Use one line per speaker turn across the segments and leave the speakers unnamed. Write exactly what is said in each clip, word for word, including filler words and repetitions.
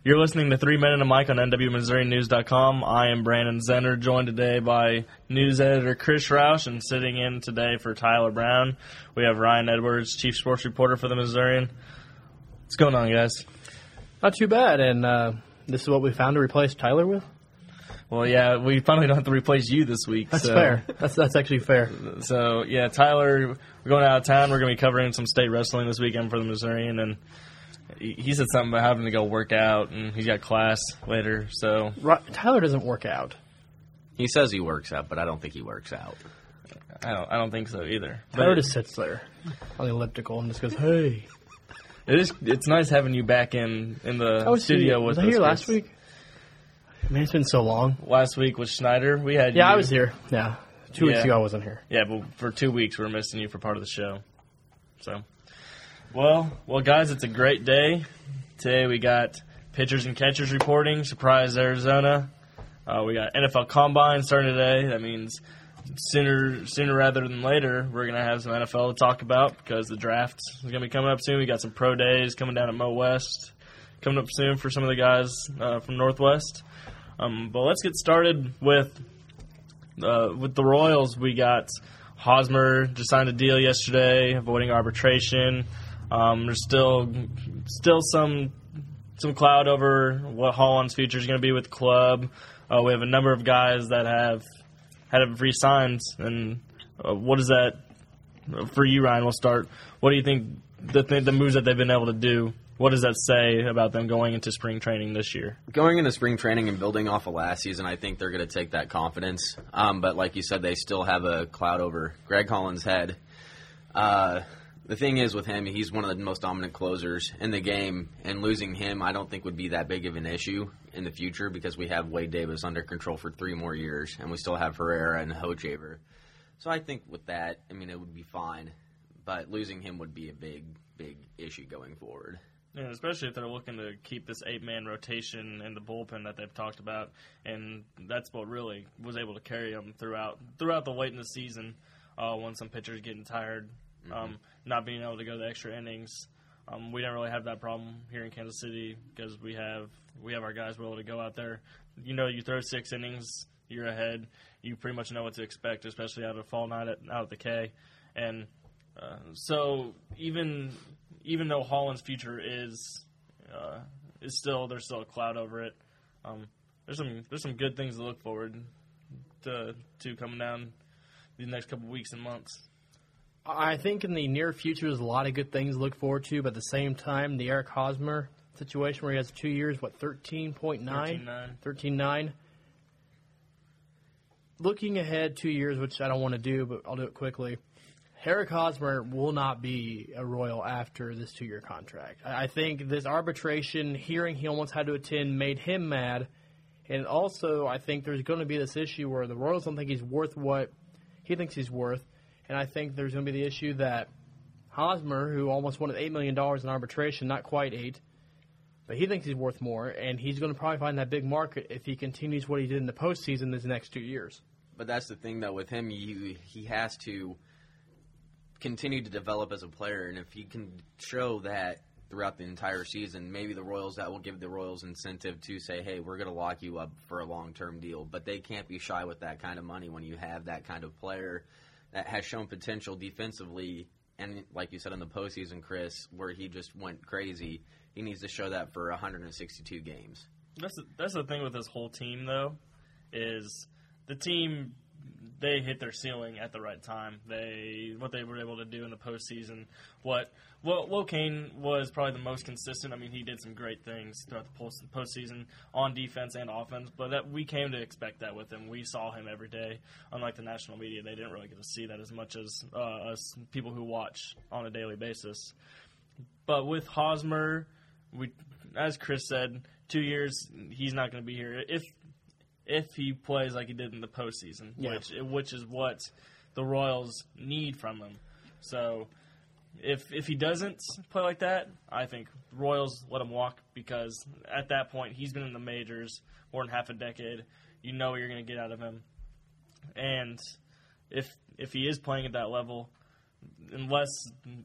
You're listening to Three Men and a Mic on N W Missouri News dot com. I am Brandon Zenner, joined today by news editor Chris Roush, and sitting in today for Tyler Brown, we have Ryan Edwards, chief sports reporter for the Missourian. What's going on, guys?
Not too bad, and uh, this is what we found to replace Tyler with?
Well, yeah, we finally don't have to replace you this week.
That's
so.
fair. That's that's actually fair.
So, yeah, Tyler, we're going out of town. We're going to be covering some state wrestling this weekend for the Missourian, and he said something about having to go work out, and he's got class later. So
Right, Tyler doesn't work out.
He says he works out, but I don't think he works out.
I don't. I don't think so either.
Tyler
But
just sits there on the elliptical and just goes, "Hey."
it is. It's nice having you back in in the
I was
studio
here,
with
was I
us.
here last
Chris.
week? Man, it's been so long.
Last week with Schneider, we had.
Yeah,
you.
I was here. Yeah, two weeks
Yeah.
ago I wasn't here.
Yeah, but for two weeks we we're missing you for part of the show. So, well, well, guys, it's a great day. Today we got pitchers and catchers reporting. Surprise, Arizona. Uh, we got N F L Combine starting today. That means sooner sooner rather than later we're going to have some N F L to talk about because the draft is going to be coming up soon. We got some pro days coming down at Mo West coming up soon for some of the guys uh, from Northwest. Um, but let's get started with uh, with the Royals. We got Hosmer just signed a deal yesterday, avoiding arbitration. Um, there's still still some some cloud over what Holland's future is going to be with the club. Uh, we have a number of guys that have had have re-signed, and uh, what is that for you, Ryan? We'll start. What do you think the th- the moves that they've been able to do? What does that say about them going into spring training this year?
Going into spring training and building off of last season, I think they're going to take that confidence. Um, but like you said, they still have a cloud over Greg Holland's head. Uh, the thing is with him, he's one of the most dominant closers in the game, and losing him I don't think would be that big of an issue in the future because we have Wade Davis under control for three more years, and we still have Herrera and Hochevar. So I think with that, I mean, it would be fine. But losing him would be a big, big issue going forward.
Yeah, especially if they're looking to keep this eight-man rotation in the bullpen that they've talked about, and that's what really was able to carry them throughout throughout the late in the season uh, when some pitchers getting tired, mm-hmm. um, not being able to go the extra innings. Um, we don't really have that problem here in Kansas City because we have we have our guys willing to go out there. You know, you throw six innings, you're ahead. You pretty much know what to expect, especially out of fall night at, out at the K, and uh, so even. Even though Holland's future is uh, is still there's still a cloud over it, um, there's some there's some good things to look forward to to coming down these next couple of weeks and months.
I think in the near future there's a lot of good things to look forward to, but at the same time, the Eric Hosmer situation where he has two years, what, thirteen point nine? thirteen point nine. Looking ahead two years, which I don't want to do, but I'll do it quickly. Eric Hosmer will not be a Royal after this two-year contract. I think this arbitration hearing he almost had to attend made him mad. And also, I think there's going to be this issue where the Royals don't think he's worth what he thinks he's worth. And I think there's going to be the issue that Hosmer, who almost wanted eight million dollars in arbitration, not quite eight, but he thinks he's worth more. And he's going to probably find that big market if he continues what he did in the postseason these next two years.
But that's the thing, though, with him, he, he has to continue to develop as a player, and if he can show that throughout the entire season, maybe the Royals, that will give the Royals incentive to say, hey, we're going to lock you up for a long-term deal. But they can't be shy with that kind of money when you have that kind of player that has shown potential defensively, and like you said in the postseason, Chris, where he just went crazy. He needs to show that for one hundred sixty-two games.
That's the, that's the thing with this whole team, though, is the team – they hit their ceiling at the right time. They what they were able to do in the postseason. What what Locane was probably the most consistent. I mean, he did some great things throughout the post postseason on defense and offense. But that we came to expect that with him. We saw him every day. Unlike the national media, they didn't really get to see that as much as uh, us people who watch on a daily basis. But with Hosmer, we as Chris said, two years he's not going to be here. If If he plays like he did in the postseason,
yeah.
which which is what the Royals need from him. So if if he doesn't play like that, I think the Royals let him walk because at that point he's been in the majors more than half a decade. You know what you're going to get out of him. And if if he is playing at that level, unless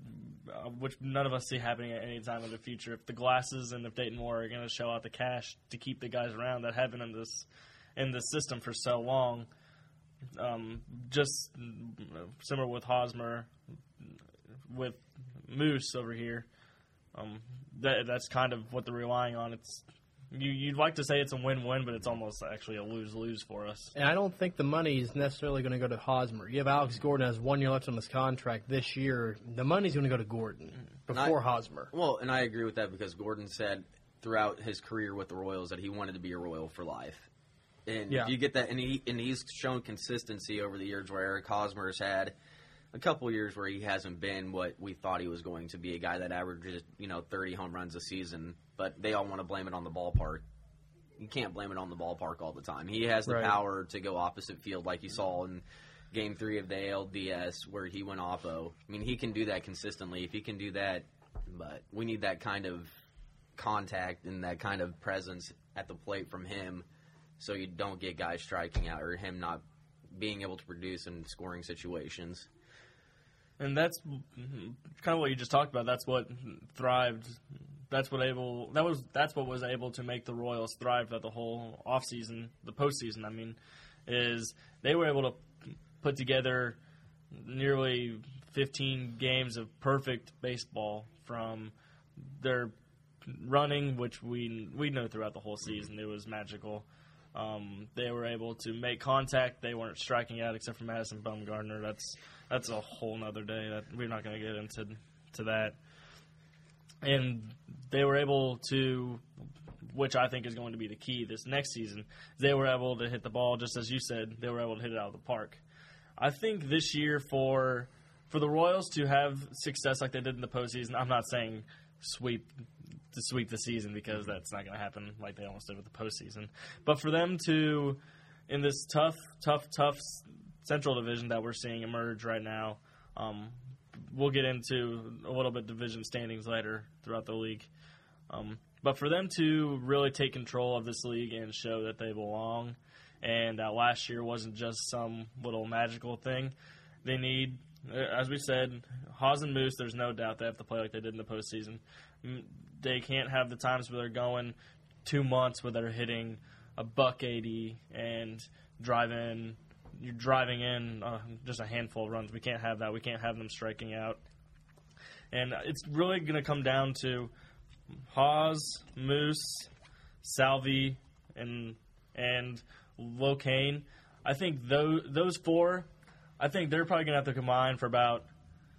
uh, which none of us see happening at any time in the future. If the Glasses and if Dayton Moore are going to shell out the cash to keep the guys around that have been in this in this system for so long, um, just similar with Hosmer, with Moose over here, um, that that's kind of what they're relying on. It's you, you'd like to say it's a win-win, but it's almost actually a lose-lose for us.
And I don't think the money is necessarily going to go to Hosmer. You have Alex Gordon has one year left on his contract this year. The money's going to go to Gordon before
I,
Hosmer.
Well, and I agree with that because Gordon said throughout his career with the Royals that he wanted to be a Royal for life. And
yeah.
if you get that, and, he, and he's shown consistency over the years where Eric Hosmer has had a couple years where he hasn't been what we thought he was going to be, a guy that averages, you know, thirty home runs a season, but they all want to blame it on the ballpark. You can't blame it on the ballpark all the time. He has the
right.
power to go opposite field like you saw in Game three of the A L D S where he went oppo. I mean, he can do that consistently. If he can do that, but we need that kind of contact and that kind of presence at the plate from him so you don't get guys striking out or him not being able to produce in scoring situations.
And that's kind of what you just talked about. That's what thrived. That's what able. That was. That's what was able to make the Royals thrive at the whole offseason, the postseason. I mean, is they were able to put together nearly fifteen games of perfect baseball from their running, which we we know throughout the whole season it was magical. Um, they were able to make contact. They weren't striking out except for Madison Bumgarner. That's that's a whole nother day. That we're not going to get into to that. And they were able to, which I think is going to be the key this next season, they were able to hit the ball, just as you said, they were able to hit it out of the park. I think this year for for the Royals to have success like they did in the postseason, I'm not saying sweep to sweep the season because that's not going to happen like they almost did with the postseason. But for them to, in this tough, tough, tough Central Division that we're seeing emerge right now, um, we'll get into a little bit division standings later throughout the league. Um, but for them to really take control of this league and show that they belong and that last year wasn't just some little magical thing, they need, as we said, Haas and Moose, there's no doubt they have to play like they did in the postseason. They can't have the times where they're going two months where they're hitting a buck eighty and driving, you're driving in uh, just a handful of runs. We can't have that. We can't have them striking out. And it's really going to come down to Haas, Moose, Salvi, and and Locane. I think those those four, I think they're probably going to have to combine for about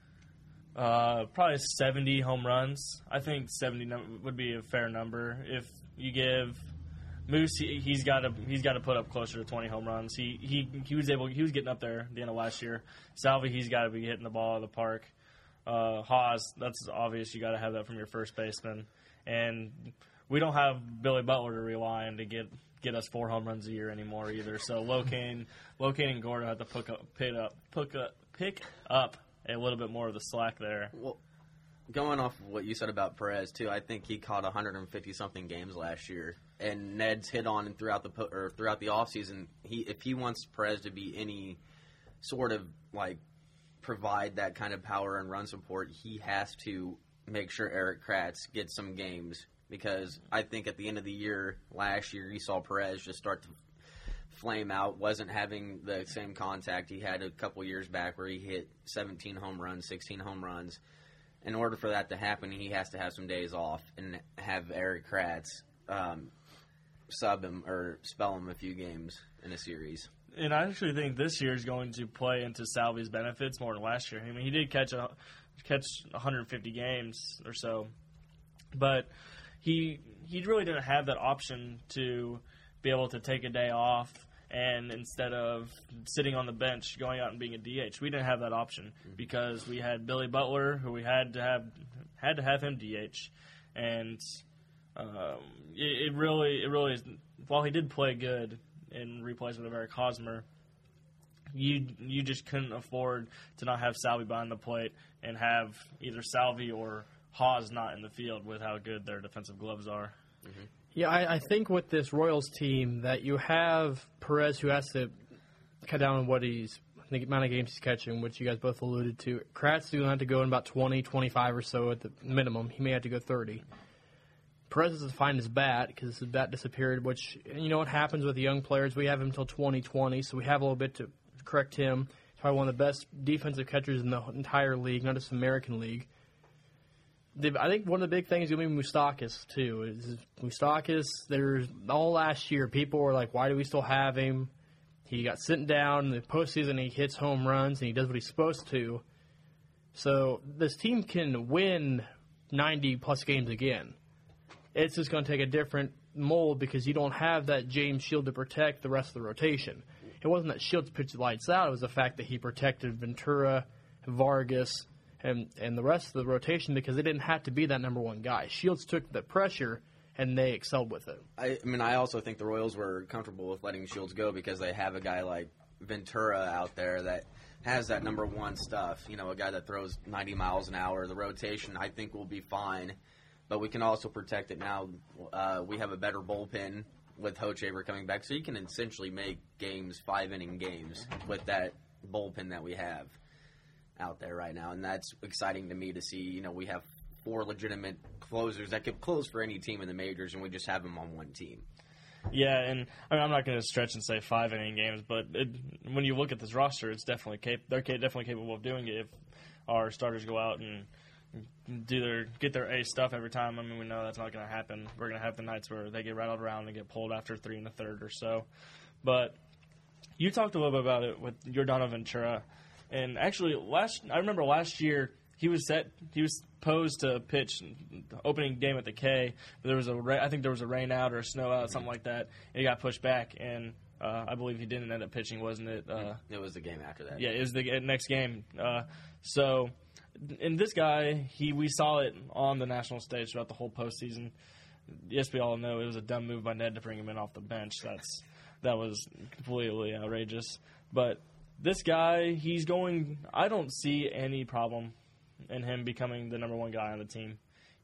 uh, probably seventy home runs. I think seventy num- would be a fair number. If you give Moose, he, he's got to he's got to put up closer to twenty home runs. He he he was able he was getting up there at the end of last year. Salvi, he's got to be hitting the ball out of the park. Uh, Haas, that's obvious. You got to have that from your first baseman. And we don't have Billy Butler to rely on to get get us four home runs a year anymore either. So Locane, Locane and Gordon have to pick up, pick up, pick up, pick up a little bit more of the slack there.
Well, going off of what you said about Perez too, I think he caught one hundred fifty something games last year, and Ned's hit on and throughout the po- or throughout the offseason, he if he wants Perez to be any sort of like provide that kind of power and run support, he has to make sure Eric Kratz gets some games, because I think at the end of the year, last year, you saw Perez just start to flame out, wasn't having the same contact he had a couple years back where he hit seventeen home runs, sixteen home runs. In order for that to happen, he has to have some days off and have Eric Kratz um, sub him or spell him a few games in a series.
And I actually think this year is going to play into Salvi's benefits more than last year. I mean, he did catch a, catch one hundred fifty games or so, but he he really didn't have that option to be able to take a day off and instead of sitting on the bench, going out and being a D H. We didn't have that option because we had Billy Butler, who we had to have had to have him D H, and um, it, it really it really is. While he did play good in replacement of Eric Hosmer, you you just couldn't afford to not have Salvi behind the plate and have either Salvi or Haas not in the field with how good their defensive gloves are.
Mm-hmm.
Yeah, I, I think with this Royals team that you have Perez, who has to cut down on what he's the amount of games he's catching, which you guys both alluded to. Kratz going to have to go in about twenty, twenty-five or so at the minimum. He may have to go thirty. Perez has to find his bat because his bat disappeared, which, you know what happens with the young players. We have him until twenty twenty, so we have a little bit to correct him. He's probably one of the best defensive catchers in the entire league, not just the American League. I think one of the big things is going to be Moustakas, too. Is Moustakas, there's all last year, people were like, why do we still have him? He got sent down in the postseason, he hits home runs, and he does what he's supposed to. So this team can win ninety-plus games again. It's just going to take a different mold because you don't have that James Shield to protect the rest of the rotation. It wasn't that Shields pitched lights out. It was the fact that he protected Ventura, Vargas, and and the rest of the rotation because they didn't have to be that number one guy. Shields took the pressure, and they excelled with it.
I, I mean, I also think the Royals were comfortable with letting Shields go because they have a guy like Ventura out there that has that number one stuff. You know, a guy that throws ninety miles an hour. The rotation, I think, will be fine, but we can also protect it now. Uh, we have a better bullpen with Hochevar coming back, so you can essentially make games five-inning games with that bullpen that we have out there right now, and that's exciting to me to see. You know, we have four legitimate closers that could close for any team in the majors, and we just have them on one team.
Yeah, and I mean, I'm not going to stretch and say five inning games, but it, when you look at this roster, it's definitely cap- they're ca- definitely capable of doing it if our starters go out and do their get their A stuff every time. I mean, we know that's not going to happen. We're going to have the nights where they get rattled around and get pulled after three and a third or so. But you talked a little bit about it with Yordano Ventura. And actually, last I remember last year he was set. He was posed to pitch the opening game at the K, but there was a ra- I think there was a rain out or a snow out, something like that. And he got pushed back, and uh, I believe he didn't end up pitching, wasn't it? Uh,
it was the game after that.
Yeah, it was the next game. Uh, so, and this guy, he we saw it on the national stage throughout the whole postseason. Yes, we all know it was a dumb move by Ned to bring him in off the bench. That's that was completely outrageous, but. This guy, he's going – I don't see any problem in him becoming the number one guy on the team.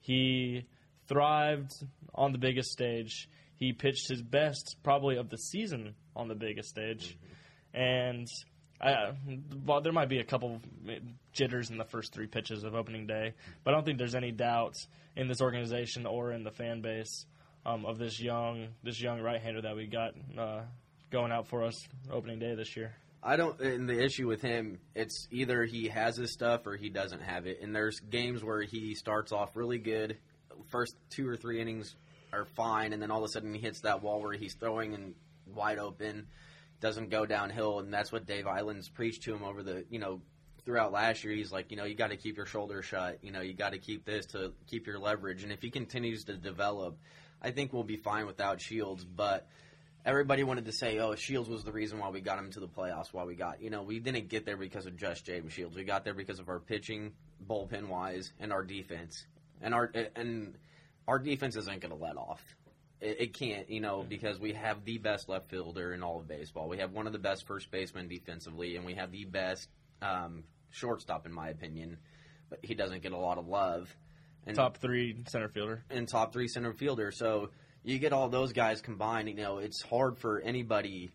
He thrived on the biggest stage. He pitched his best probably of the season on the biggest stage. Mm-hmm. And I, well, there might be a couple jitters in the first three pitches of opening day, but I don't think there's any doubt in this organization or in the fan base um, of this young this young right-hander that we got uh, going out for us opening day this year.
I don't, and the issue with him, it's either he has his stuff or he doesn't have it. And there's games where he starts off really good, first two or three innings are fine, and then all of a sudden he hits that wall where he's throwing and wide open, doesn't go downhill, and that's what Dave Island's preached to him over the, you know, throughout last year. He's like, you know, you got to keep your shoulders shut, you know, you got to keep this to keep your leverage. And if he continues to develop, I think we'll be fine without Shields, but everybody wanted to say, oh, Shields was the reason why we got him to the playoffs, why we got, you know, we didn't get there because of just James Shields. We got there because of our pitching, bullpen-wise, and our defense. And our and our defense isn't going to let off. It, it can't, you know, because we have the best left fielder in all of baseball. We have one of the best first basemen defensively, and we have the best um, shortstop, in my opinion. But he doesn't get a lot of love. And,
top three center fielder.
And top three center fielder, so you get all those guys combined, you know, it's hard for anybody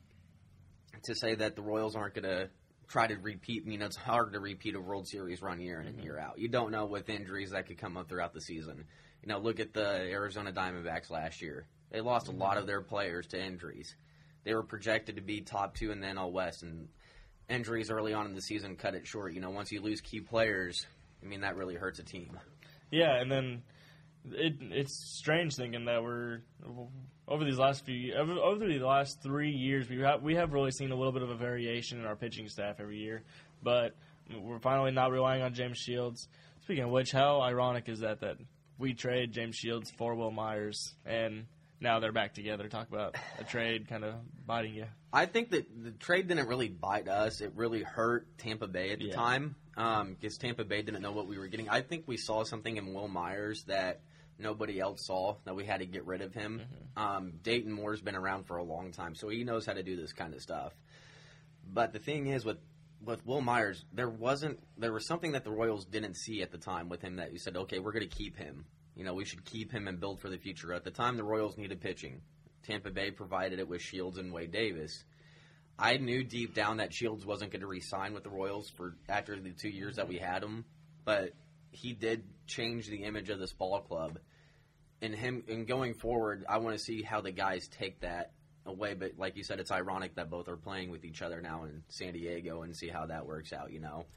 to say that the Royals aren't going to try to repeat. You know, it's hard to repeat a World Series run year in and year out. You don't know with injuries that could come up throughout the season. You know, look at the Arizona Diamondbacks last year. They lost a lot of their players to injuries. They were projected to be top two in the N L West, and injuries early on in the season cut it short. You know, once you lose key players, I mean, that really hurts a team.
Yeah, and then It, it's strange thinking that we're over these last few over, over the last three years we have we have really seen a little bit of a variation in our pitching staff every year, but we're finally not relying on James Shields. Speaking of which, how ironic is that that we trade James Shields for Will Myers and now they're back together? Talk about a trade kind of biting you.
I think that the trade didn't really bite us. It really hurt Tampa Bay at the
yeah.
time because um, Tampa Bay didn't know what we were getting. I think we saw something in Will Myers that nobody else saw, that we had to get rid of him. Mm-hmm. Um, Dayton Moore's been around for a long time, so he knows how to do this kind of stuff. But the thing is, with with Will Myers, there wasn't there was something that the Royals didn't see at the time with him that you said, okay, we're going to keep him. You know, we should keep him and build for the future. At the time, the Royals needed pitching. Tampa Bay provided it with Shields and Wade Davis. I knew deep down that Shields wasn't going to re-sign with the Royals for after the two years that we had him, but he did change the image of this ball club. And him, and going forward, I want to see how the guys take that away. But like you said, it's ironic that both are playing with each other now in San Diego, and see how that works out. You know,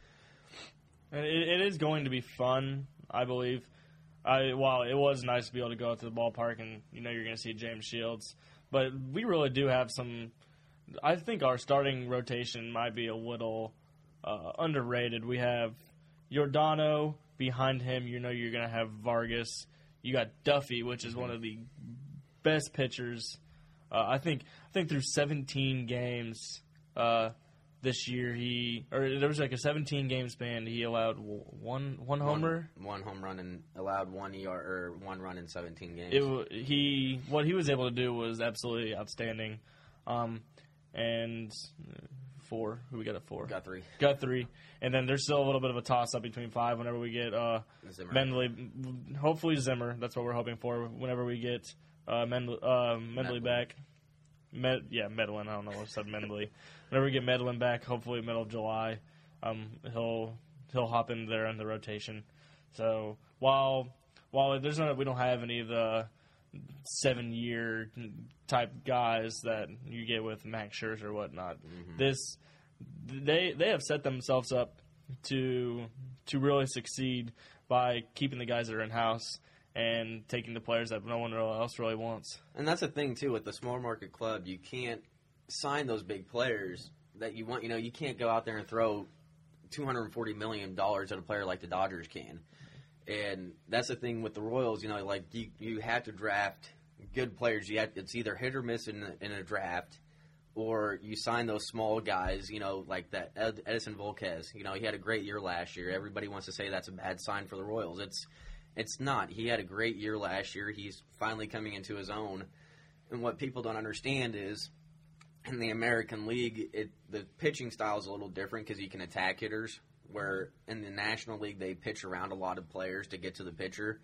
and it, it is going to be fun, I believe. I while it was nice to be able to go out to the ballpark and you know you're going to see James Shields, but we really do have some. I think our starting rotation might be a little uh, underrated. We have Giordano behind him. You know you're going to have Vargas. You got Duffy, which is one of the best pitchers. Uh, I think I think through seventeen games uh, this year, he or there was like a seventeen game span. He allowed one one homer,
one, one home run, and allowed one E R or one run in seventeen games.
It, he what he was able to do was absolutely outstanding. Um, and four, who we got at four?
Got three.
Got three. And then there's still a little bit of a toss-up between five whenever we get uh, Mendley. Hopefully Zimmer. That's what we're hoping for whenever we get uh, Mendley, uh, Mendley back. Med, yeah, Medlin. I don't know what I said Mendley. Whenever we get Medlin back, hopefully middle of July, um, he'll he'll hop in there in the rotation. So while while there's not, we don't have any of the seven-year type guys that you get with Max Scherzer or whatnot. Mm-hmm. This they they have set themselves up to to really succeed by keeping the guys that are in house and taking the players that no one else really wants.
And that's the thing too with the small market club. You can't sign those big players that you want. You know, you can't go out there and throw two hundred forty million dollars at a player like the Dodgers can. And that's the thing with the Royals, you know, like you, you have to draft good players. You have, it's either hit or miss in, in a draft, or you sign those small guys, you know, like that Ed, Edison Volquez. You know, he had a great year last year. Everybody wants to say that's a bad sign for the Royals. It's it's not. He had a great year last year. He's finally coming into his own. And what people don't understand is in the American League, it, the pitching style is a little different because you can attack hitters. Where in the National League they pitch around a lot of players to get to the pitcher.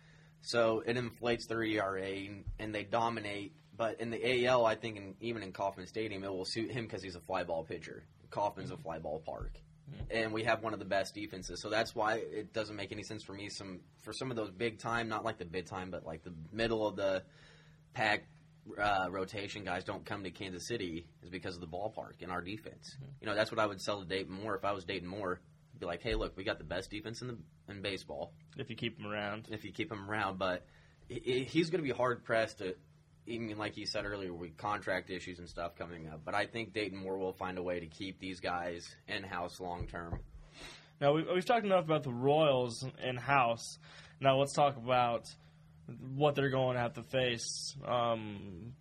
So it inflates their E R A and they dominate. But in the A L, I think in, even in Kauffman Stadium, it will suit him because he's a fly ball pitcher. Kauffman's a fly ball park. And we have one of the best defenses. So that's why it doesn't make any sense for me some for some of those big time, not like the big time, but like the middle of the pack uh, rotation guys don't come to Kansas City is because of the ballpark and our defense. You know, that's what I would sell to Dayton Moore if I was Dayton Moore. Be like, hey, look, we got the best defense in the in baseball.
If you keep him around.
If you keep him around. But it, he's going to be hard-pressed to, even like you said earlier, with contract issues and stuff coming up. But I think Dayton Moore will find a way to keep these guys in-house long-term.
Now, we've, we've talked enough about the Royals in-house. Now, let's talk about what they're going to have to face um,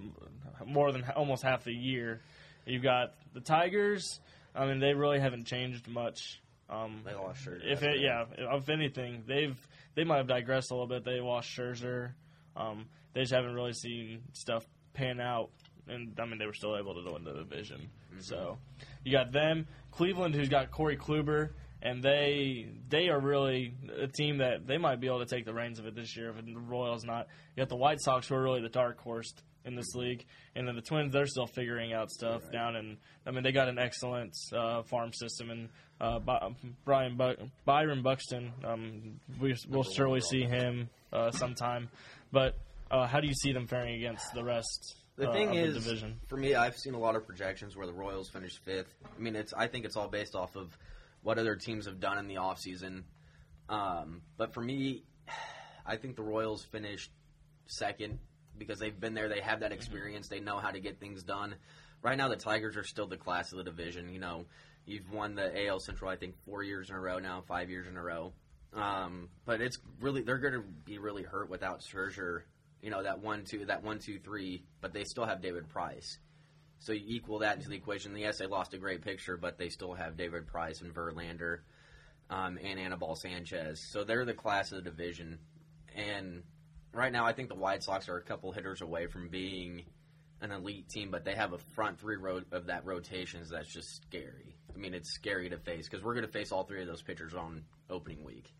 more than almost half the year. You've got the Tigers. I mean, they really haven't changed much. Um,
they lost Scherzer.
If it, yeah, if anything, they've they might have digressed a little bit. They lost Scherzer. Um, they just haven't really seen stuff pan out, and I mean, they were still able to win the division. Mm-hmm. So you got them, Cleveland, who's got Corey Kluber, and they they are really a team that they might be able to take the reins of it this year. If the Royals not, you got the White Sox, who are really the dark horse in this league, and then the Twins, they're still figuring out stuff right. down in. I mean, they got an excellent uh, farm system, and uh, By, Brian Bu- Byron Buxton. Um, we, we'll surely see him uh, sometime. But uh, how do you see them faring against the rest?
The thing
uh, of
is,
the division?
For me, I've seen a lot of projections where the Royals finished fifth. I mean, it's I think it's all based off of what other teams have done in the offseason. Um, but for me, I think the Royals finished second. Because they've been there, they have that experience, they know how to get things done. Right now, the Tigers are still the class of the division. You know, you've won the A L Central, I think, four years in a row now, five years in a row. Um, but it's really they're going to be really hurt without Scherzer. You know, that one, two, that one, two, three. But they still have David Price, so you equal that into the equation. Yes, they lost a great picture, but they still have David Price and Verlander um, and Anibal Sanchez. So they're the class of the division, and right now, I think the White Sox are a couple hitters away from being an elite team, but they have a front three ro- of that rotations that's just scary. I mean, it's scary to face because we're going to face all three of those pitchers on opening week.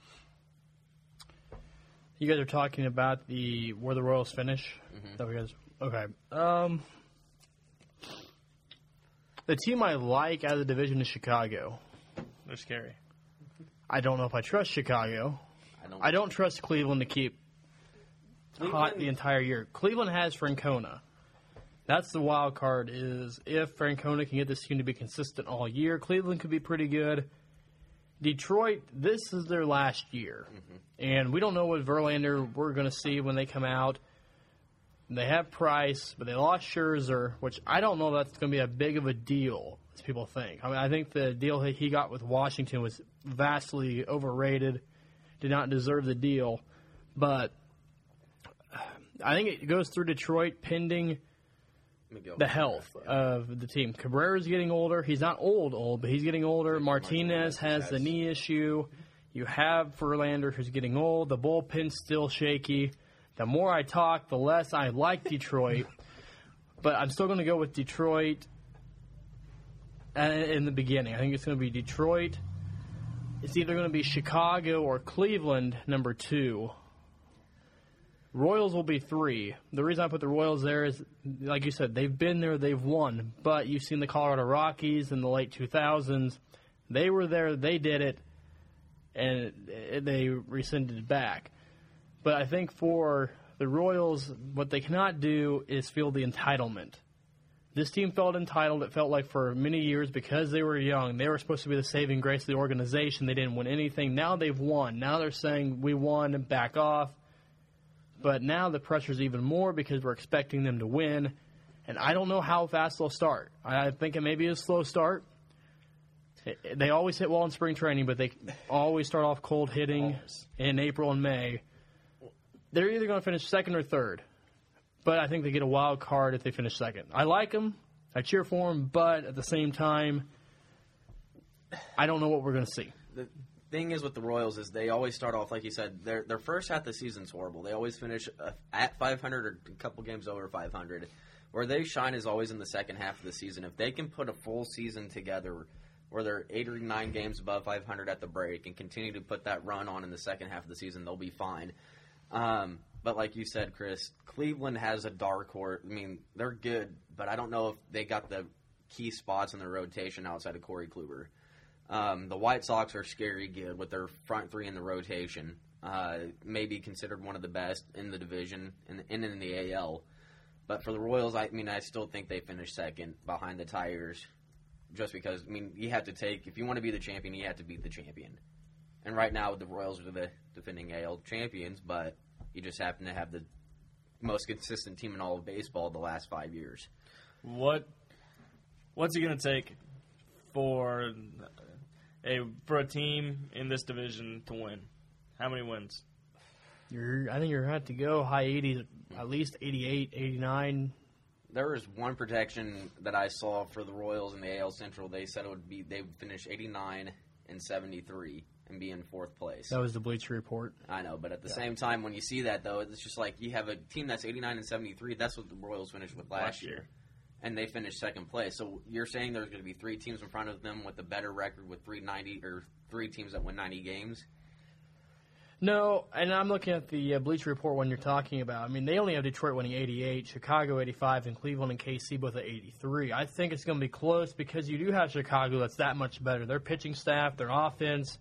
You guys are talking about the where the Royals finish.
Mm-hmm.
That we guys okay. Um, The team I like out of the division is Chicago.
They're scary.
I don't know if I trust Chicago.
I don't.
I don't trust Cleveland to keep
Cleveland,
hot the entire year. Cleveland has Francona. That's the wild card, is if Francona can get this team to be consistent all year, Cleveland could be pretty good. Detroit, this is their last year. Mm-hmm. And we don't know what Verlander we're going to see when they come out. They have Price, but they lost Scherzer, which I don't know that's going to be a big of a deal as people think. I mean, I think the deal that he got with Washington was vastly overrated, did not deserve the deal. But I think it goes through Detroit pending the health of the team. Cabrera's getting older. He's not old, old, but he's getting older. Martinez has the knee issue. You have Verlander, who's getting old. The bullpen's still shaky. The more I talk, the less I like Detroit. But I'm still going to go with Detroit in the beginning. I think it's going to be Detroit. It's either going to be Chicago or Cleveland, number two. Royals will be three. The reason I put the Royals there is, like you said, they've been there, they've won. But you've seen the Colorado Rockies in the late two thousands. They were there, they did it, and they rescinded it back. But I think for the Royals, what they cannot do is feel the entitlement. This team felt entitled. It felt like for many years, because they were young, they were supposed to be the saving grace of the organization. They didn't win anything. Now they've won. Now they're saying, we won, and back off. But now the pressure's even more because we're expecting them to win. And I don't know how fast they'll start. I think it may be a slow start. They always hit well in spring training, but they always start off cold hitting always. in April and May. They're either going to finish second or third. But I think they get a wild card if they finish second. I like them. I cheer for them. But at the same time, I don't know what we're going to see.
The thing is with the Royals is they always start off, like you said, their their first half of the season's horrible. They always finish uh, at five hundred or a couple games over five hundred. Where they shine is always in the second half of the season. If they can put a full season together where they're eight or nine games above five hundred at the break and continue to put that run on in the second half of the season, they'll be fine. Um, but like you said, Chris, Cleveland has a dark horse. I mean, they're good, but I don't know if they got the key spots in their rotation outside of Corey Kluber. Um, the White Sox are scary good with their front three in the rotation. Uh, maybe considered one of the best in the division and, and in the A L. But for the Royals, I mean, I still think they finish second behind the Tigers. Just because, I mean, you have to take, if you want to be the champion, you have to beat the champion. And right now, the Royals are the defending A L champions, but you just happen to have the most consistent team in all of baseball the last five years.
What What's it going to take for a for a team in this division to win? How many wins?
You're, I think you're going to have to go high eighties, at least eighty-eight, eighty-nine.
There was one projection that I saw for the Royals in the A L Central. They said it would be they would finish eighty-nine and seventy-three and be in fourth place.
That was the Bleacher Report.
I know, but at the
yeah.
same time, when you see that, though, it's just like you have a team that's eighty-nine and seventy-three. That's what the Royals finished with last, last year. year. And they finished second place. So you're saying there's going to be three teams in front of them with a better record with three ninety or three teams that win ninety games?
No, and I'm looking at the uh, Bleacher Report when you're talking about. I mean, they only have Detroit winning eighty-eight, Chicago eighty-five, and Cleveland and K C both at eighty-three. I think it's going to be close because you do have Chicago that's that much better. Their pitching staff, their offense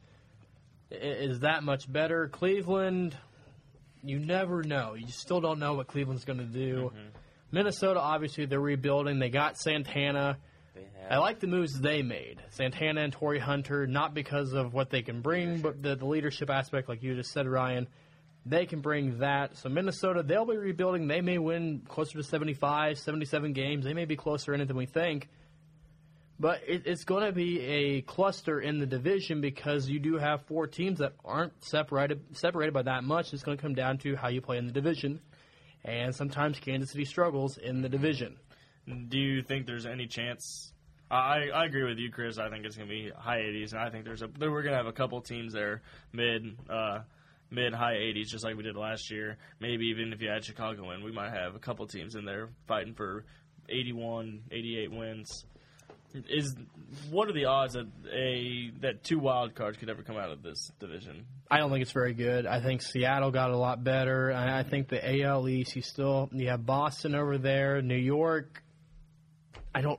is that much better. Cleveland, you never know. You still don't know what Cleveland's going to do. Mm-hmm. Minnesota, obviously, they're rebuilding. They got Santana. I like the moves they made. Santana and Torrey Hunter, not because of what they can bring, but the, the leadership aspect, like you just said, Ryan. They can bring that. So Minnesota, they'll be rebuilding. They may win closer to seventy-five, seventy-seven games. They may be closer in it than we think. But it, it's going to be a cluster in the division because you do have four teams that aren't separated separated by that much. It's going to come down to how you play in the division. And sometimes Kansas City struggles in the division.
Do you think there's any chance? I, I agree with you, Chris. I think it's going to be high eighties, and I think there's a we're going to have a couple teams there mid uh, mid high eighties, just like we did last year. Maybe even if you add Chicago in, we might have a couple teams in there fighting for eighty-one, eighty-eight wins. Is what are the odds that a that two wild cards could ever come out of this division?
I don't think it's very good. I think Seattle got a lot better. I think the A L East, you still you have Boston over there, New York. I don't.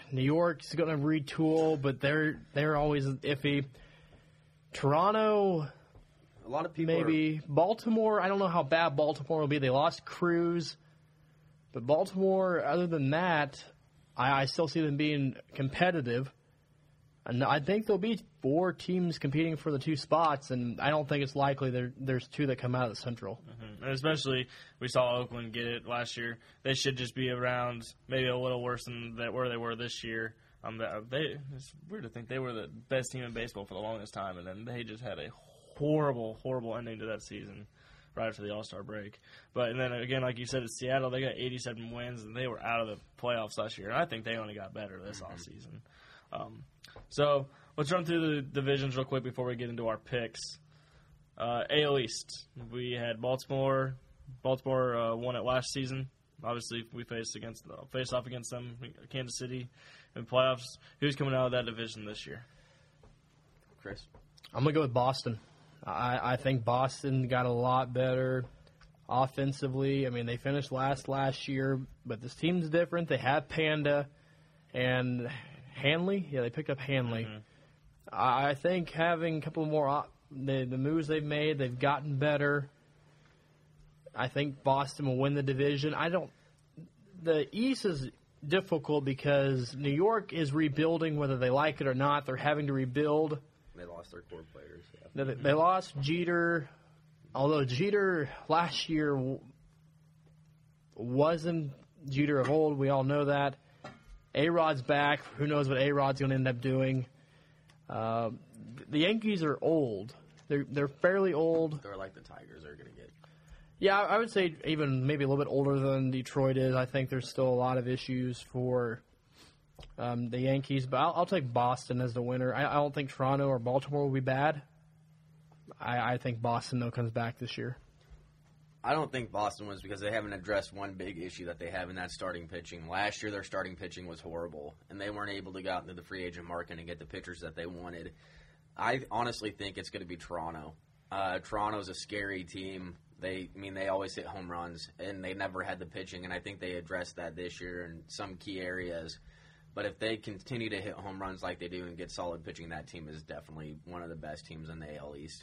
New York's going to retool, but they're they're always iffy. Toronto,
A lot of people
maybe.
are,
Baltimore, I don't know how bad Baltimore will be. They lost Cruz. But Baltimore, other than that, I, I still see them being competitive. And I think there'll be four teams competing for the two spots, and I don't think it's likely there, there's two that come out of the Central.
Mm-hmm. And especially, we saw Oakland get it last year. They should just be around, maybe a little worse than that where they were this year. Um, they, it's weird to think they were the best team in baseball for the longest time, and then they just had a horrible, horrible ending to that season right after the All-Star break. But and then again, like you said, it's Seattle. They got eighty-seven wins, and they were out of the playoffs last year. And I think they only got better this mm-hmm. offseason. Um, so let's run through the divisions real quick before we get into our picks. Uh, A L East, we had Baltimore. Baltimore uh, won it last season. Obviously, we faced against uh, faced off against them, Kansas City, in playoffs. Who's coming out of that division this year?
Chris?
I'm going to go with Boston. I, I think Boston got a lot better offensively. I mean, they finished last last year, but this team's different. They have Panda and Hanley. Yeah, they picked up Hanley. Mm-hmm. I, I think having a couple more op- the, the moves they've made, they've gotten better. I think Boston will win the division. I don't. The East is difficult because New York is rebuilding, whether they like it or not. They're having to rebuild.
They lost their core players. Yeah.
They, they lost Jeter, although Jeter last year w- wasn't Jeter of old. We all know that. A-Rod's back. Who knows what A-Rod's going to end up doing? Uh, the Yankees are old. They're they're fairly old.
They're like the Tigers are going to get.
Yeah, I would say even maybe a little bit older than Detroit is. I think there's still a lot of issues for um, the Yankees, but I'll, I'll take Boston as the winner. I, I don't think Toronto or Baltimore will be bad. I, I think Boston, though, comes back this year.
I don't think Boston was because they haven't addressed one big issue that they have in that starting pitching. Last year, their starting pitching was horrible, and they weren't able to go out into the free agent market and get the pitchers that they wanted. I honestly think it's going to be Toronto. Uh, Toronto's a scary team. They, I mean, they always hit home runs, and they never had the pitching, and I think they addressed that this year in some key areas. But if they continue to hit home runs like they do and get solid pitching, that team is definitely one of the best teams in the A L East.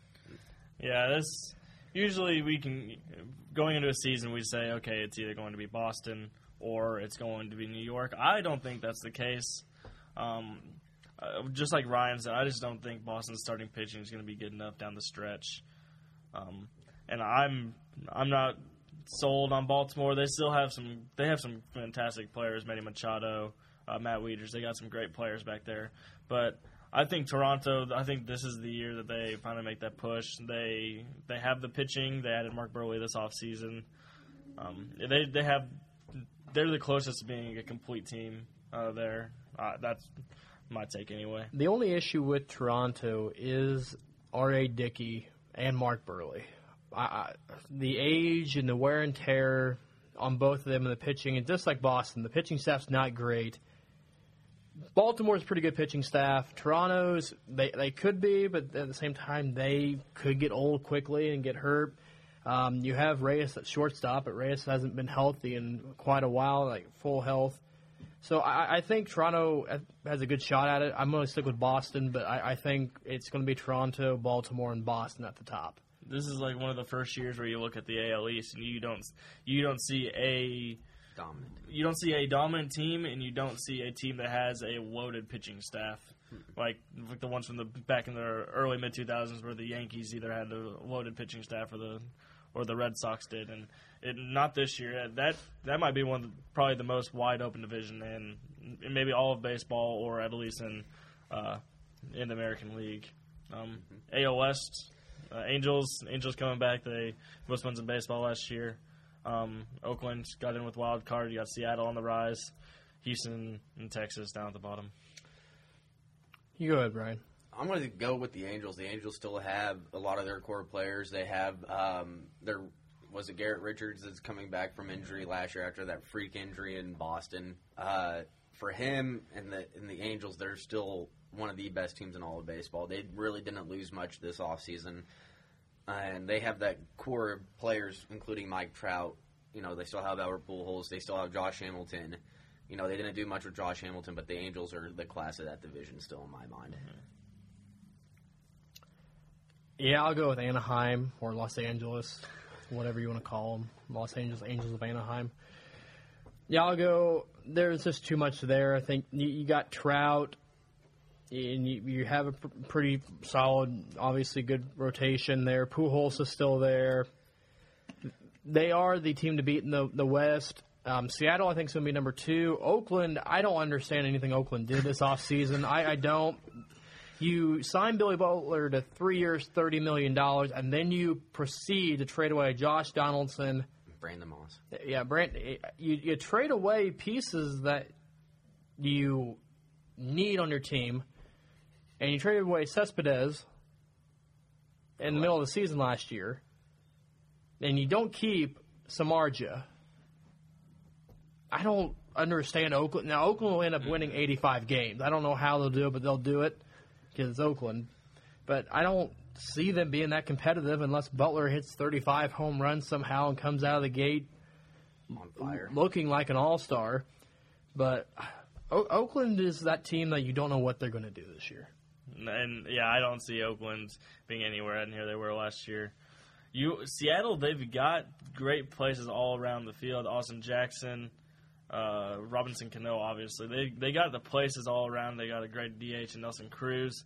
Yeah, this usually we can, going into a season, we say, okay, it's either going to be Boston or it's going to be New York. I don't think that's the case. Um, uh, just like Ryan said, I just don't think Boston's starting pitching is going to be good enough down the stretch. Um, and I'm I'm not sold on Baltimore. They still have some they have some fantastic players, Manny Machado, uh, Matt Wieters. They got some great players back there. But I think Toronto, I think this is the year that they finally make that push. They they have the pitching. They added Mark Burley this offseason. Um, they they have they're the closest to being a complete team uh, there. Uh, that's my take anyway.
The only issue with Toronto is R A. Dickey and Mark Burley. I, I, the age and the wear and tear on both of them and the pitching, and just like Boston, the pitching staff's not great. Baltimore's a pretty good pitching staff. Toronto's, they, they could be, but at the same time, they could get old quickly and get hurt. Um, you have Reyes at shortstop, but Reyes hasn't been healthy in quite a while, like full health. So I, I think Toronto has a good shot at it. I'm going to stick with Boston, but I, I think it's going to be Toronto, Baltimore, and Boston at the top.
This is like one of the first years where you look at the A L East and you don't you don't see a
Dominant.
You don't see a dominant team, and you don't see a team that has a loaded pitching staff, like like the ones from the back in the early mid two thousands, where the Yankees either had a loaded pitching staff or the or the Red Sox did, and it, not this year. That that might be one of the, probably the most wide open division in, in maybe all of baseball, or at least in uh, in the American League. Um, A L West, uh, Angels Angels coming back. They most wins in baseball last year. Um, Oakland got in with wild card. You got Seattle on the rise, Houston and Texas down at the bottom.
You go ahead, Brian.
I'm going to go with the Angels. The Angels still have a lot of their core players. They have um, their was it Garrett Richards that's coming back from injury last year after that freak injury in Boston. Uh, for him and the and the Angels, they're still one of the best teams in all of baseball. They really didn't lose much this offseason. And they have that core of players, including Mike Trout. You know, they still have Albert Pujols. They still have Josh Hamilton. You know, they didn't do much with Josh Hamilton, but the Angels are the class of that division still in my mind.
Yeah, I'll go with Anaheim or Los Angeles, whatever you want to call them. Los Angeles Angels of Anaheim. Yeah, I'll go. There's just too much there. I think you, you got Trout, and you, you have a pr- pretty solid, obviously good rotation there. Pujols is still there. They are the team to beat in the, the West. Um, Seattle, I think, is going to be number two. Oakland, I don't understand anything Oakland did this offseason. I, I don't. You sign Billy Butler to three years, thirty million dollars, and then you proceed to trade away Josh Donaldson.
Brandon Moss.
Yeah, Brand, you, you trade away pieces that you need on your team, and you traded away Cespedes in the middle of the season last year, and you don't keep Samardzija. I don't understand Oakland. Now, Oakland will end up winning eighty-five games. I don't know how they'll do it, but they'll do it because it's Oakland. But I don't see them being that competitive unless Butler hits thirty-five home runs somehow and comes out of the gate
On fire.
looking like an all-star. But o- Oakland is that team that you don't know what they're going to do this year.
And, yeah, I don't see Oakland being anywhere near they were last year. You Seattle, they've got great places all around the field. Austin Jackson, uh, Robinson Cano, obviously. They they got the places all around. They got a great D H in Nelson Cruz.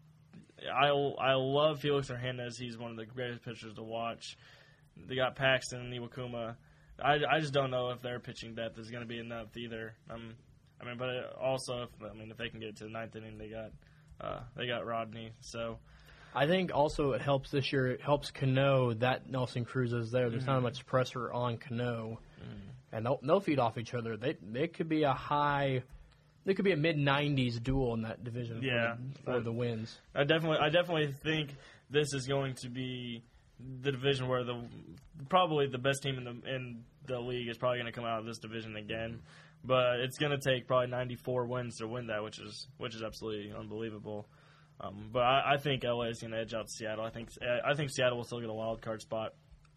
I, I love Felix Hernandez. He's one of the greatest pitchers to watch. They got Paxton and Iwakuma. I, I just don't know if their pitching depth is going to be enough either. Um, I mean, but also, if, I mean, if they can get to the ninth inning, they got uh, they got Rodney. So.
I think also it helps this year. It helps Cano that Nelson Cruz is there. There's
Mm-hmm.
not much pressure on Cano,
Mm-hmm.
and they'll, they'll feed off each other. They they could be a high, they could be a mid nineties duel in that division.
Yeah.
for, for the wins.
I definitely, I definitely think this is going to be the division where the probably the best team in the in the league is probably going to come out of this division again. But it's going to take probably ninety-four wins to win that, which is which is absolutely unbelievable. Um, but I, I think L A is going to edge out Seattle. I think I think Seattle will still get a wild card spot.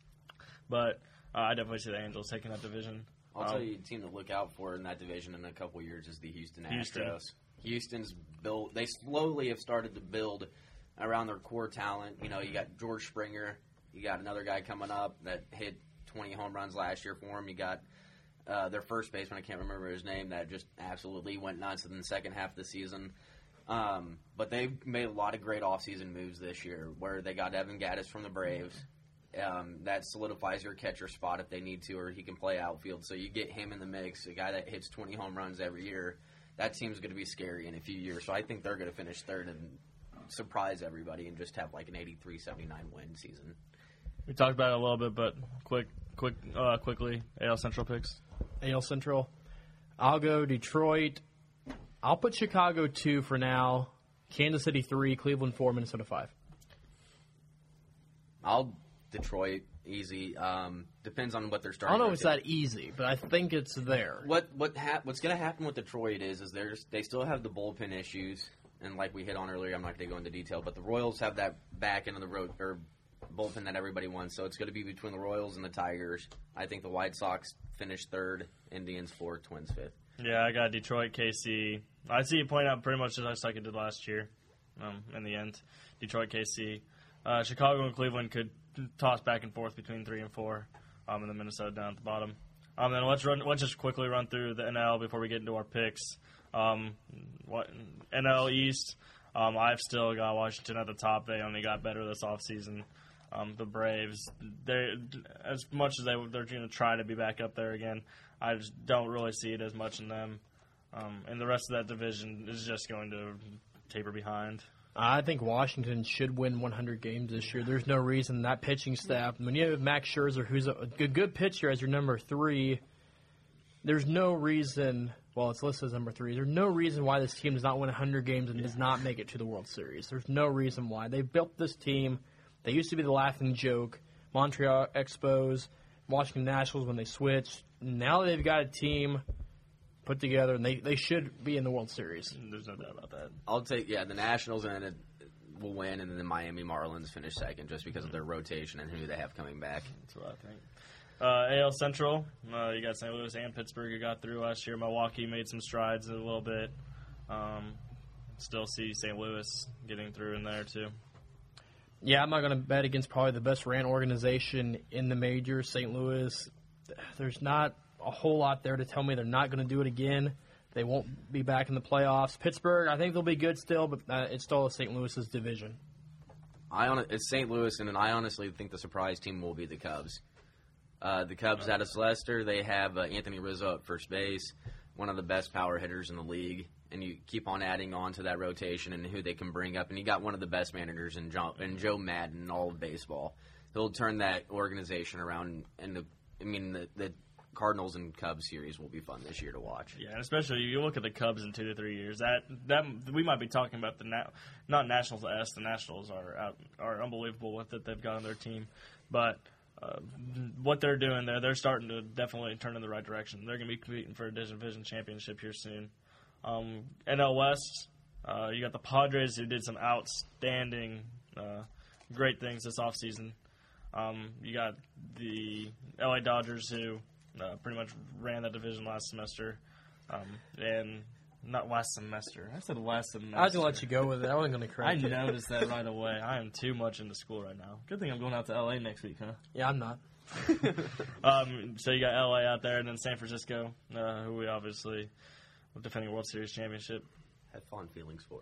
But uh, I definitely see the Angels taking that division.
I'll
Um,
tell you a team to look out for in that division in a couple of years is the Houston Astros.
Houston.
Houston's built. They slowly have started to build around their core talent. You know, you got George Springer. You got another guy coming up that hit twenty home runs last year for them. You got uh, their first baseman, I can't remember his name, that just absolutely went nuts in the second half of the season. Um, but they've made a lot of great offseason moves this year where they got Evan Gattis from the Braves. Um, that solidifies your catcher spot if they need to, or he can play outfield. So you get him in the mix, a guy that hits twenty home runs every year. That team's going to be scary in a few years. So I think they're going to finish third and surprise everybody and just have like an eighty-three seventy-nine win season.
We talked about it a little bit, but quick, quick, uh, quickly, A L Central picks.
A L Central. I'll go Detroit. I'll put Chicago two for now. Kansas City three. Cleveland four. Minnesota five.
I'll Detroit easy. Um, depends on what they're
I
starting.
don't know if it's
rotation.
that easy, but I think it's there.
What what hap- what's going to happen with Detroit is is there's they still have the bullpen issues, and like we hit on earlier, I'm not going to go into detail, but the Royals have that back end of the road or bullpen that everybody wants. So it's going to be between the Royals and the Tigers. I think the White Sox finish third, Indians fourth, Twins fifth.
Yeah, I got Detroit, K C. I see you point out pretty much just like I did last year. Um, in the end, Detroit, K C, uh, Chicago, and Cleveland could toss back and forth between three and four, um, and then Minnesota down at the bottom. Um, then let's run. Let's just quickly run through the N L before we get into our picks. Um, what N L East? Um, I've still got Washington at the top. They only got better this offseason. Um, the Braves, they as much as they they're going to try to be back up there again, I just don't really see it as much in them. Um, and the rest of that division is just going to taper behind.
I think Washington should win one hundred games this year. There's no reason that pitching staff, when you have Max Scherzer, who's a good, good pitcher as your number three, there's no reason, well, it's listed as number three, there's no reason why this team does not win one hundred games and yeah. does not make it to the World Series. There's no reason why. They built this team. They used to be the laughing joke. Montreal Expos, Washington Nationals when they switched. Now they've got a team put together, and they, they should be in the World Series.
There's no doubt about that.
I'll take, yeah, the Nationals and it will win, and then the Miami Marlins finish second just because of their rotation and who they have coming back.
That's what I think. Uh, A L Central, uh, you got Saint Louis and Pittsburgh who got through last year. Milwaukee made some strides a little bit. Um, still see Saint Louis getting through in there too.
Yeah, I'm not going to bet against probably the best ran organization in the majors, Saint Louis. There's not a whole lot there to tell me they're not going to do it again. They won't be back in the playoffs. Pittsburgh, I think they'll be good still, but uh, it's still Saint Louis's division.
I on, it's Saint Louis, and I honestly think the surprise team will be the Cubs. Uh, the Cubs out of Lester, they have uh, Anthony Rizzo at first base, one of the best power hitters in the league, and you keep on adding on to that rotation and who they can bring up, and you got one of the best managers in, John, in Joe Madden in all of baseball. He'll turn that organization around, and the, I mean the, the Cardinals and Cubs series will be fun this year to watch.
Yeah, and especially you look at the Cubs in two to three years. That that we might be talking about the na- not Nationals S. The Nationals are out, are unbelievable with it they've got on their team, but uh, what they're doing there, they're starting to definitely turn in the right direction. They're going to be competing for a division championship here soon. Um, N L West, uh, you got the Padres who did some outstanding, uh, great things this offseason. Um, you got the L A Dodgers who uh, pretty much ran that division last semester. Um, and not last semester. I said last semester.
I was going to let you go with it. I wasn't going to correct
I
you.
noticed that right away. I am too much into school right now. Good thing I'm going out to L A next week, huh?
Yeah, I'm not.
um, so you got L A out there, and then San Francisco, uh, who we obviously were defending World Series championship.
Have fond feelings for.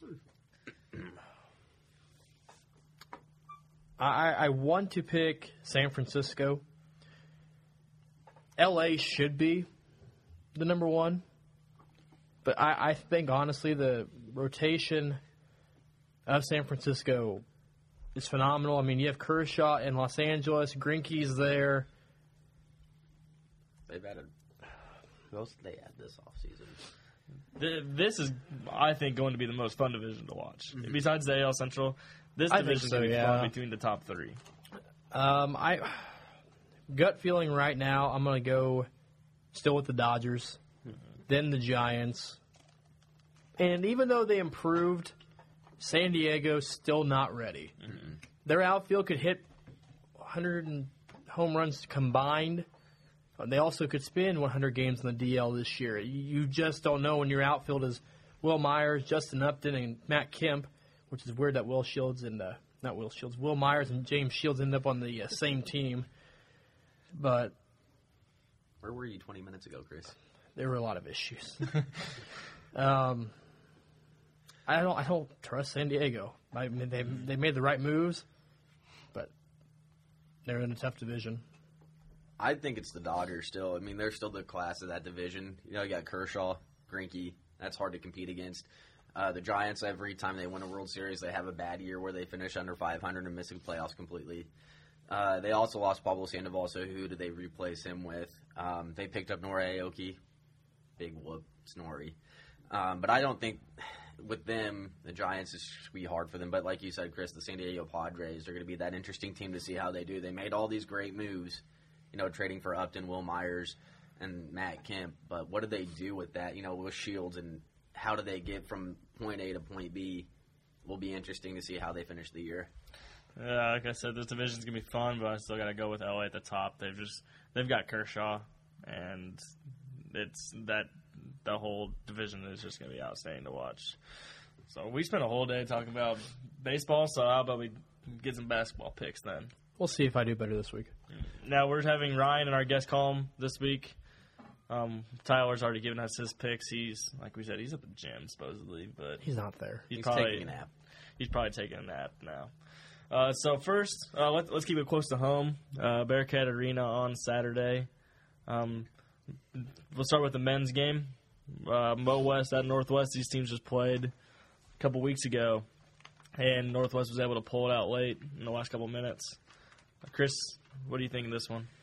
I, I want to pick San Francisco. L A should be the number one. But I, I think, honestly, the rotation of San Francisco is phenomenal. I mean, you have Kershaw in Los Angeles. Greinke's there.
They've added... Who else did they add this offseason?
This is, I think, going to be the most fun division to watch. Mm-hmm. Besides the A L Central, this
I
division is
so,
going to be
yeah.
fun between the top three.
Um, I gut feeling right now, I'm going to go still with the Dodgers, mm-hmm. then the Giants. And even though they improved, San Diego's still not ready. Mm-hmm. Their outfield could hit one hundred home runs combined. They also could spin one hundred games in the D L this year. You just don't know when your outfield is Will Myers, Justin Upton, and Matt Kemp, which is weird that Will Shields and uh, not Will Shields, Will Myers and James Shields end up on the uh, same team. But
where were you twenty minutes ago, Chris?
There were a lot of issues. um, I don't, I don't trust San Diego. I mean, they they made the right moves, but they're in a tough division.
I think it's the Dodgers still. I mean, they're still the class of that division. You know, you got Kershaw, Greinke. That's hard to compete against. Uh, the Giants, every time they win a World Series, they have a bad year where they finish under five hundred and missing playoffs completely. Uh, they also lost Pablo Sandoval, so who did they replace him with? Um, they picked up Nori Aoki. Big whoop, Snorri. Um, but I don't think with them, the Giants, it's going to be hard for them. But like you said, Chris, the San Diego Padres are going to be that interesting team to see how they do. They made all these great moves. You know, trading for Upton, Will Myers, and Matt Kemp. But what do they do with that, you know, with Shields, and how do they get from point A to point B? Will be interesting to see how they finish the year.
Yeah, like I said, this division's gonna be fun, but I still got to go with L A at the top. They've just they've got Kershaw, and it's that the whole division is just gonna be outstanding to watch. So we spent a whole day talking about baseball. So how about we get some basketball picks then?
We'll see if I do better this week.
Now, we're having Ryan in our guest column this week. Um, Tyler's already given us his picks. He's, like we said, he's at the gym, supposedly. But
he's not there.
He's, he's
probably,
taking a nap.
He's probably taking a nap now. Uh, so first, uh, let, let's keep it close to home. Uh, Bearcat Arena on Saturday. Um, we'll start with the men's game. Uh, Mo West at Northwest. These teams just played a couple weeks ago. And Northwest was able to pull it out late in the last couple minutes. Chris, what do you think of this one?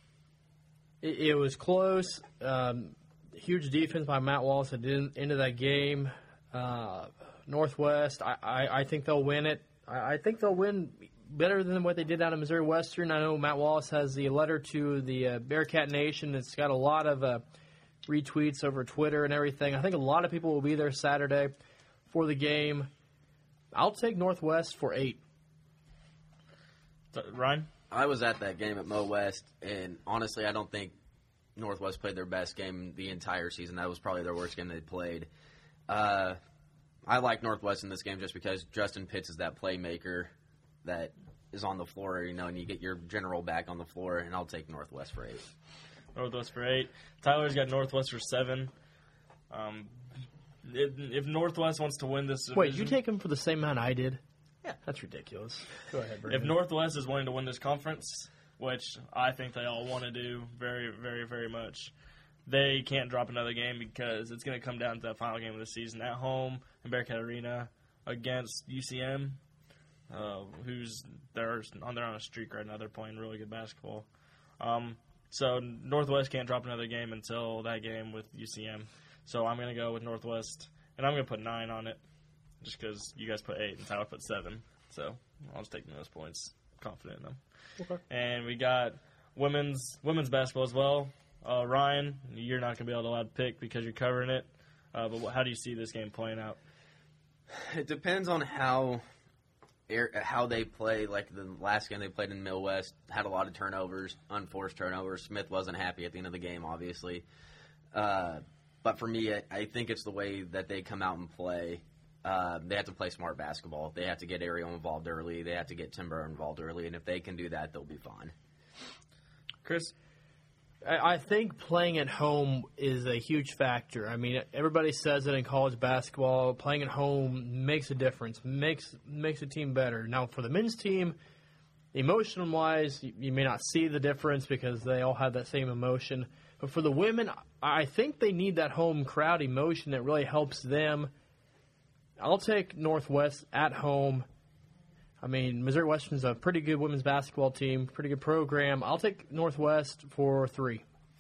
It, it was close. Um, huge defense by Matt Wallace at the end of that game. Uh, Northwest, I, I, I think they'll win it. I, I think they'll win better than what they did down at Missouri Western. I know Matt Wallace has the letter to the uh, Bearcat Nation. It's got a lot of uh, retweets over Twitter and everything. I think a lot of people will be there Saturday for the game. I'll take Northwest for eight.
Ryan?
I was at that game at Mo West, and honestly, I don't think Northwest played their best game the entire season. That was probably their worst game they played. Uh, I like Northwest in this game just because Justin Pitts is that playmaker that is on the floor, you know, and you get your general back on the floor, and I'll take Northwest for eight.
Northwest for eight. Tyler's got Northwest for seven. Um, if, if Northwest wants to win this division,
Wait, you take him for the same amount I did?
Yeah.
That's ridiculous. Go ahead,
if
Brandon.
Northwest is wanting to win this conference, which I think they all want to do very, very, very much, they can't drop another game because it's going to come down to that final game of the season at home in Bearcat Arena against U C M, uh, who's they're on they're on a streak right now. They're playing really good basketball. Um, so Northwest can't drop another game until that game with U C M. So I'm going to go with Northwest, and I'm going to put nine on it just because you guys put eight and Tyler put seven. So I'll just take those points. Confident in them.
Okay.
And we got women's women's basketball as well. Uh, Ryan, you're not going to be able to allowed to pick because you're covering it. Uh, but how do you see this game playing out?
It depends on how how they play. Like the last game they played in Mill West had a lot of turnovers, unforced turnovers. Smith wasn't happy at the end of the game, obviously. Uh, but for me, I, I think it's the way that they come out and play. Uh, they have to play smart basketball. They have to get Ariel involved early. They have to get Timber involved early. And if they can do that, they'll be fine.
Chris?
I I think playing at home is a huge factor. I mean, everybody says it in college basketball. Playing at home makes a difference, makes makes a team better. Now, for the men's team, emotion-wise, you, you may not see the difference because they all have that same emotion. But for the women, I think they need that home crowd emotion that really helps them. I'll take Northwest at home. I mean, Missouri Western's a pretty good women's basketball team, pretty good program. I'll take Northwest for three.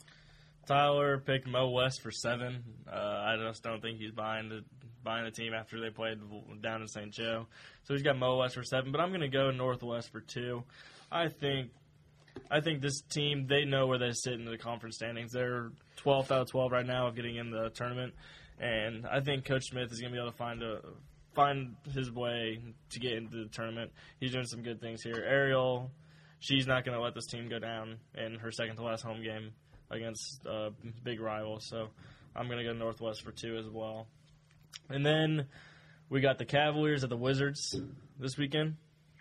Tyler picked Mo West for seven. Uh, I just don't think he's buying the buying the team after they played down in Saint Joe. So he's got Mo West for seven, but I'm going to go Northwest for two. I think I think this team, they know where they sit in the conference standings. They're twelfth out of twelve right now of getting in the tournament, and I think Coach Smith is going to be able to find a find his way to get into the tournament. He's doing some good things here. Ariel, she's not going to let this team go down in her second to last home game against a big rival. So I'm going to go Northwest for two as well. And then we got the Cavaliers at the Wizards this weekend.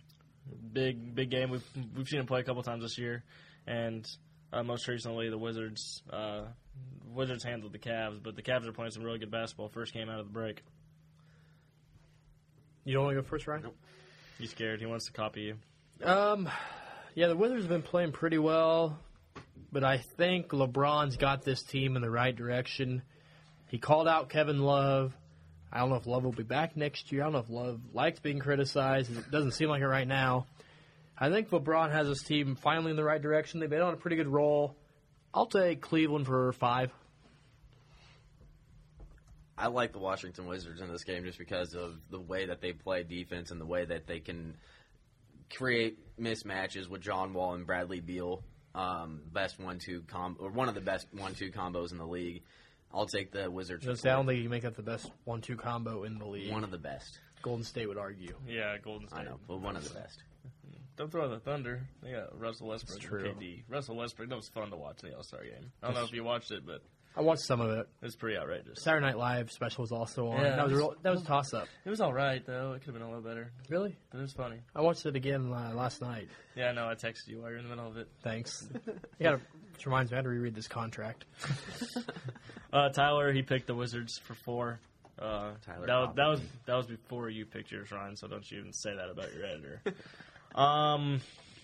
Big, big game. We've we've seen them play a couple times this year, and uh, most recently the Wizards. Uh, Wizards handled the Cavs, but the Cavs are playing some really good basketball. First game out of the break.
You don't want to go first, Ryan?
Nope.
He's scared. He wants to copy you.
Um, yeah, the Wizards have been playing pretty well, but I think LeBron's got this team in the right direction. He called out Kevin Love. I don't know if Love will be back next year. I don't know if Love likes being criticized. It doesn't seem like it right now. I think LeBron has his team finally in the right direction. They've been on a pretty good roll. I'll take Cleveland for five.
I like the Washington Wizards in this game just because of the way that they play defense and the way that they can create mismatches with John Wall and Bradley Beal. Um, best one-two com or one of the best one-two combos in the league. I'll take the Wizards.
I don't think you make that the best one two combo in the league.
One of the best.
Golden State would argue.
Yeah, Golden State.
I know, but one of the best.
Don't throw the Thunder. They got Russell Westbrook
It's
and
true.
K D. Russell Westbrook, that was fun to watch in the All-Star game. I don't know if you watched it, but
I watched some of it.
it's pretty outrageous.
Saturday Night Live special was also on.
Yeah,
that was a
it was-
real, that was a toss-up.
It was all right, though. It could have been a little better,
Really?
but it was funny.
I watched it again uh, last night.
Yeah, I know. I texted you while you're in the middle of it.
Thanks. You gotta, which reminds me, I had to reread this contract.
Uh, Tyler, he picked the Wizards for four. Uh,
Tyler
that, was,
copied
that was
me.
that was before you picked yours, Ryan. So don't you even say that about your editor. um,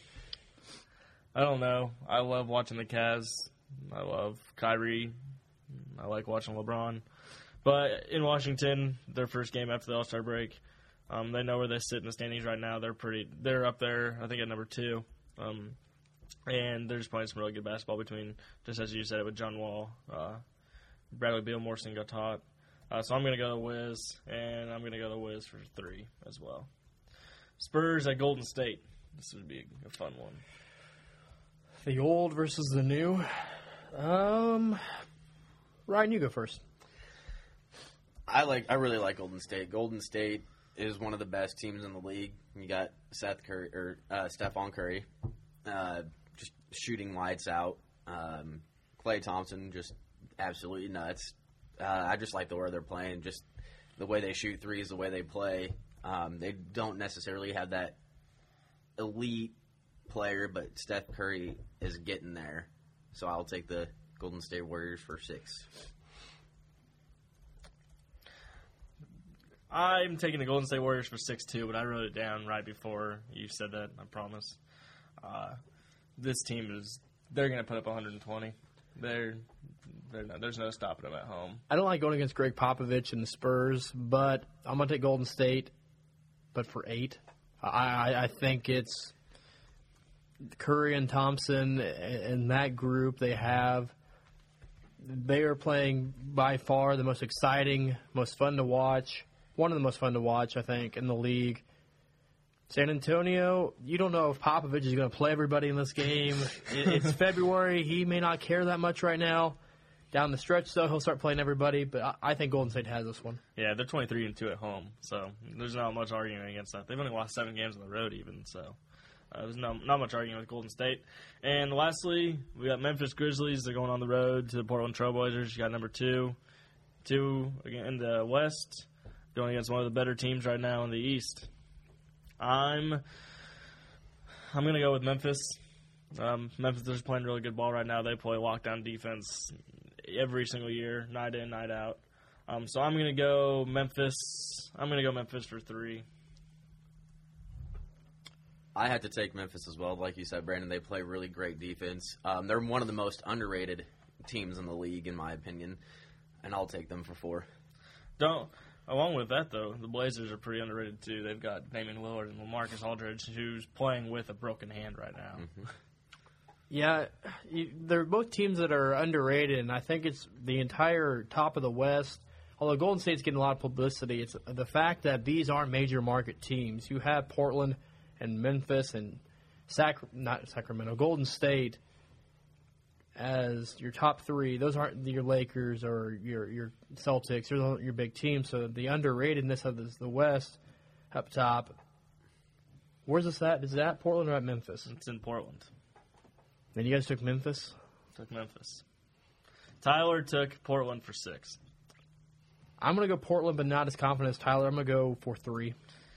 I don't know. I love watching the Cavs. I love Kyrie. I like watching LeBron. But in Washington, their first game after the All-Star break, um, they know where they sit in the standings right now. They're pretty. They're up there, I think, at number two. Um, and they're just playing some really good basketball between, just as you said it, with John Wall, uh, Bradley Beal, Morrison Gatot. Uh, so I'm going to go the Wiz, and I'm going to go the Wiz for three as well. Spurs at Golden State. This would be a fun one.
The old versus the new. Um, Ryan, you go first.
I like. I really like Golden State. Golden State is one of the best teams in the league. You got Seth Curry or uh, Stephon Curry. uh, just shooting lights out. Um, Klay Thompson, just absolutely nuts. Uh, I just like the way they're playing, just the way they shoot threes, the way they play. Um, they don't necessarily have that elite player, but Steph Curry is getting there. So I'll take the Golden State Warriors for six.
I'm taking the Golden State Warriors for six two, but I wrote it down right before you said that, I promise. Uh, this team is, they're going to put up one hundred twenty. They're, they're not, there's no stopping them at home.
I don't like going against Greg Popovich and the Spurs, but I'm going to take Golden State, but for eight. I, I, I think it's Curry and Thompson and that group they have. They are playing by far the most exciting, most fun to watch. One of the most fun to watch, I think, in the league. San Antonio, you don't know if Popovich is going to play everybody in this game. It's February. He may not care that much right now. Down the stretch, though, he'll start playing everybody. But I think Golden State has this one.
Yeah, they're twenty-three and two at home, so there's not much arguing against that. They've only lost seven games on the road, even, so uh, there's not, not much arguing with Golden State. And lastly, we got Memphis Grizzlies. They're going on the road to the Portland Trailblazers. You got number two, two again in the West, going against one of the better teams right now in the East. I'm I'm going to go with Memphis. Um, Memphis is playing really good ball right now. They play lockdown defense every single year, night in, night out. Um, so I'm going to go Memphis. I'm going to go Memphis for three.
I had to take Memphis as well. Like you said, Brandon, they play really great defense. Um, they're one of the most underrated teams in the league, in my opinion, and I'll take them for four.
Don't. Along with that, though, the Blazers are pretty underrated, too. They've got Damian Lillard and LaMarcus Aldridge, who's playing with a broken hand right now.
Mm-hmm.
Yeah, you, they're both teams that are underrated, and I think it's the entire top of the West. Although Golden State's getting a lot of publicity, it's the fact that these aren't major market teams. You have Portland and Memphis and Sac- not Sacramento, Golden State as your top three. Those aren't your Lakers or your your Celtics. Those aren't your big teams. So the underratedness of this, the West up top. Where's this at? Is it at Portland or at Memphis?
It's in Portland.
Then you guys took Memphis?
Took Memphis. Tyler took Portland for six.
I'm going to go Portland, but not as confident as Tyler. I'm going to go for three.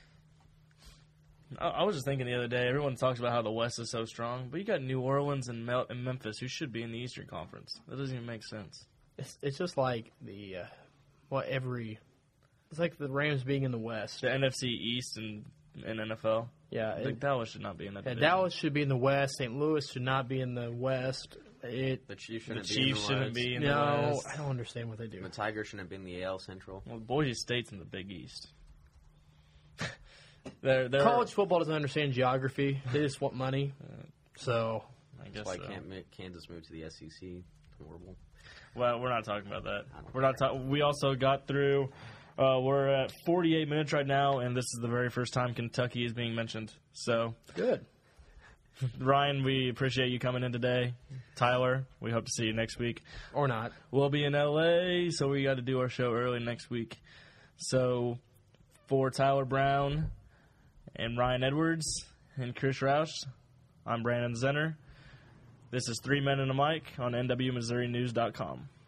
I, I was just thinking the other day, everyone talks about how the West is so strong, but you got New Orleans and, Mel- and Memphis, who should be in the Eastern Conference. That doesn't even make sense.
It's it's just like the, uh, what, every, it's like the Rams being in the West.
The N F C East and, and N F L.
Yeah.
Like
It,
Dallas should not be in that
yeah,
division.
Dallas should be in the West. Saint Louis should not be in the West. It,
The Chiefs
The
shouldn't be
Chiefs
in the
shouldn't
West.
be in
no,
the West.
I don't understand what they do.
The Tigers shouldn't be in the A L Central.
Well, Boise State's in the Big East. they're, they're,
College football doesn't understand geography. They just want money. So,
I guess
That's why
so.
can't make Kansas move to the S E C. Horrible.
Well, we're not talking about that.
I don't
We're not. Ta- we also got through. Uh, we're at forty-eight minutes right now, and this is the very first time Kentucky is being mentioned. So,
good.
Ryan, we appreciate you coming in today. Tyler, we hope to see you next week.
Or not.
We'll be in L A, so we got to do our show early next week. So, for Tyler Brown and Ryan Edwards and Chris Roush, I'm Brandon Zenner. This is Three Men and a Mic on N W Missouri News dot com.